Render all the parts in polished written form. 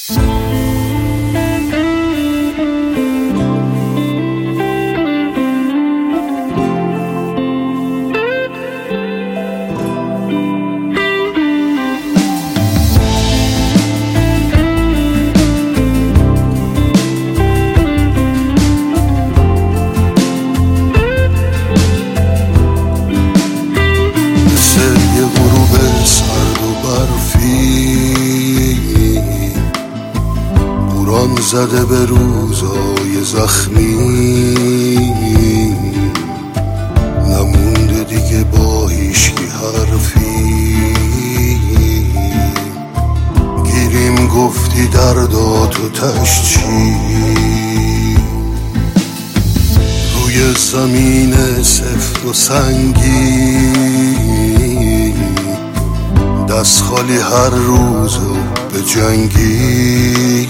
زده به روزای زخمی، نمونده دیگه با هیچکی حرفی. گیریم گفتی درداتو تش چی، روی زمین سفت و سنگی، دست خالی هر روزو به جنگی.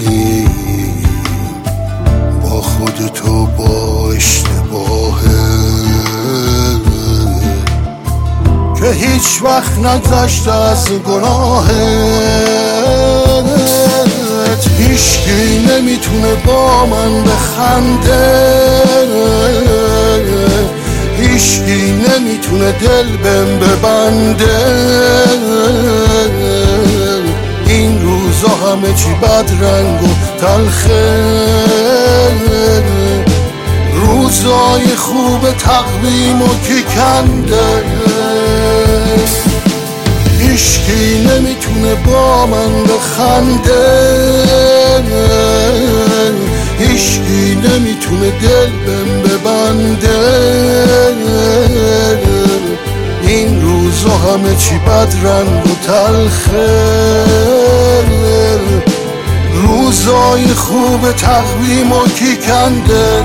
با خودتو با اشتباهه که هیچ وقت نگذشته از گناهت. هیچکی نمیتونه با من بخنده، هیچکی نمیتونه دل بهم ببنده. این روزا همه چی بد رنگ و تلخه، روزای خوب تقویم و کی کنده. هیچکی نمیتونه با من بخنده، هیچکی نمیتونه دل بهم ببنده. این روزا همه چی بد رنگ و تلخه، روزای خوب تقویم و کی کنده.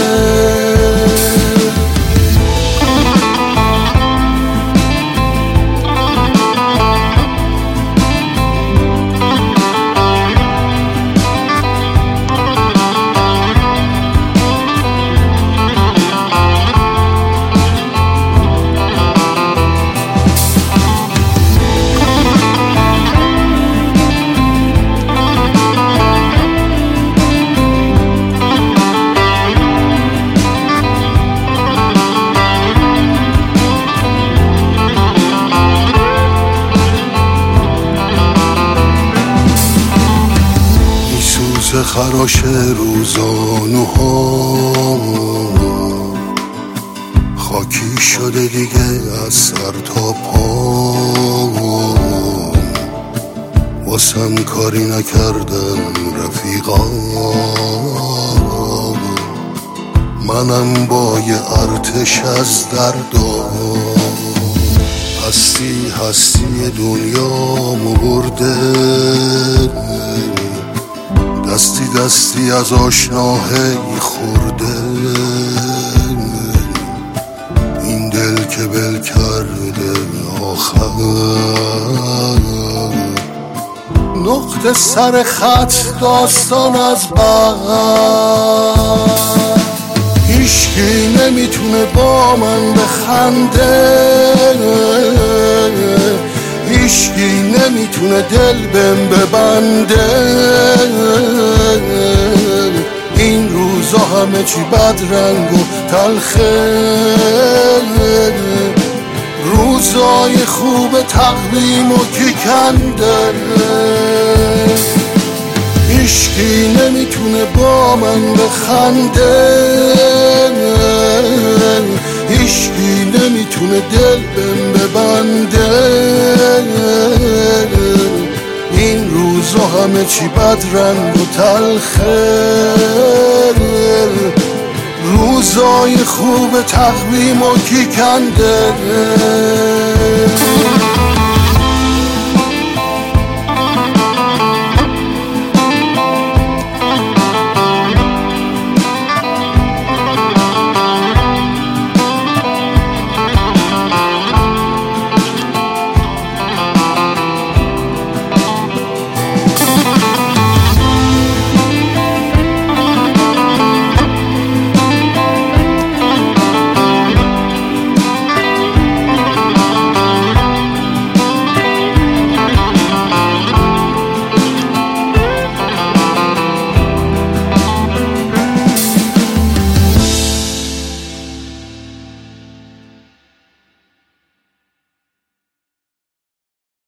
خراش روزانوها خاکی شده دیگه از سر تا پا. واسم کاری نکردن رفیقا، منم با یه ارتش از دردا. هستی دنیامو برده، دستی از آشناهی خورده. این دل که بل کرده آخر، نقطه سر خط داستان از بعد. هیچکی نمیتونه با من بخنده، هیچکی نمیتونه دل بهم ببنده. این روزا همه چی بد رنگ و تلخه، روزای خوب تقویم و کی کنده. هیچکی نمیتونه با من بخنده، هیچکی نمیتونه دل بهم ببنده. این روزا همه چی بد رنگ و تلخه، روزای خوب تقویم و کی کنده.